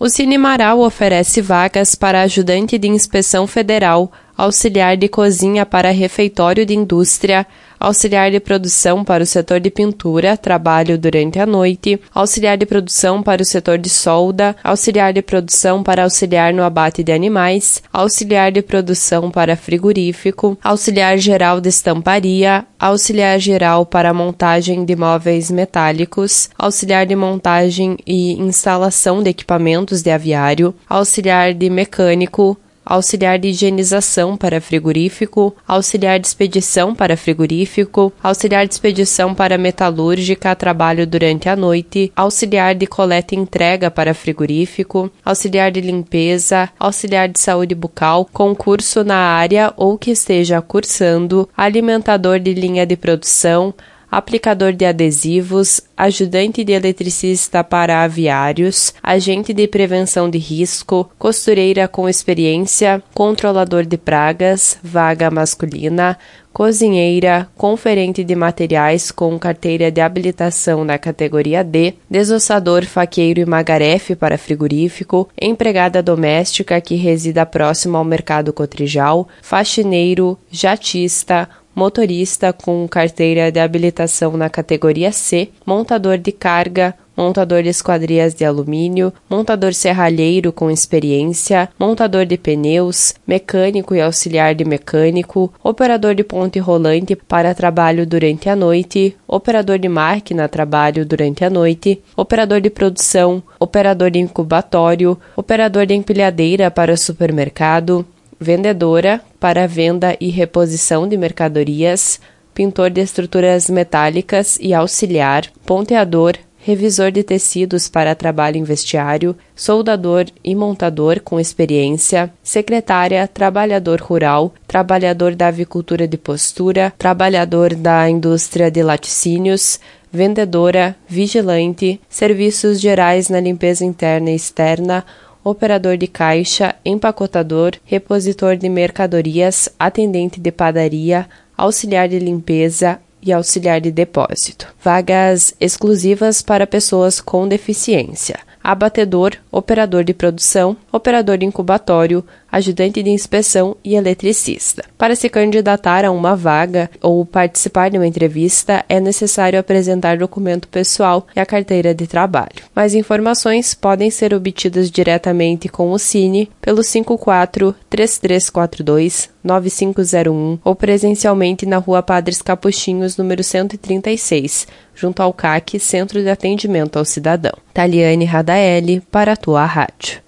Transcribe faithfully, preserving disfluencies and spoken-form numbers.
O Cine Marau oferece vagas para ajudante de inspeção federal, auxiliar de cozinha para refeitório de indústria, auxiliar de produção para o setor de pintura, trabalho durante a noite, auxiliar de produção para o setor de solda, auxiliar de produção para auxiliar no abate de animais, auxiliar de produção para frigorífico, auxiliar geral de estamparia, auxiliar geral para montagem de móveis metálicos, auxiliar de montagem e instalação de equipamentos de aviário, auxiliar de mecânico, auxiliar de higienização para frigorífico, auxiliar de expedição para frigorífico, auxiliar de expedição para metalúrgica, trabalho durante a noite, auxiliar de coleta e entrega para frigorífico, auxiliar de limpeza, auxiliar de saúde bucal, concurso na área ou que esteja cursando, alimentador de linha de produção, aplicador de adesivos, ajudante de eletricista para aviários, agente de prevenção de risco, costureira com experiência, controlador de pragas, vaga masculina, cozinheira, conferente de materiais com carteira de habilitação na categoria D, desossador, faqueiro e magarefe para frigorífico, empregada doméstica que resida próximo ao mercado Cotrijal, faxineiro, jatista, motorista com carteira de habilitação na categoria C, montador de carga, montador de esquadrias de alumínio, montador serralheiro com experiência, montador de pneus, mecânico e auxiliar de mecânico, operador de ponte rolante para trabalho durante a noite, operador de máquina trabalho durante a noite, operador de produção, operador de incubatório, operador de empilhadeira para supermercado, vendedora para venda e reposição de mercadorias, pintor de estruturas metálicas e auxiliar, ponteador, revisor de tecidos para trabalho em vestiário, soldador e montador com experiência, secretária, trabalhador rural, trabalhador da avicultura de postura, trabalhador da indústria de laticínios, vendedora, vigilante, serviços gerais na limpeza interna e externa, operador de caixa, empacotador, repositor de mercadorias, atendente de padaria, auxiliar de limpeza e auxiliar de depósito. Vagas exclusivas para pessoas com deficiência. Abatedor, operador de produção, operador de incubatório, ajudante de inspeção e eletricista. Para se candidatar a uma vaga ou participar de uma entrevista, é necessário apresentar documento pessoal e a carteira de trabalho. Mais informações podem ser obtidas diretamente com o Cine pelo cinco quatro, três três quatro dois, nove cinco zero um ou presencialmente na Rua Padres Capuchinhos, número cento e trinta e seis, junto ao C A C, Centro de Atendimento ao Cidadão. Taliane Radaeli, para a tua rádio.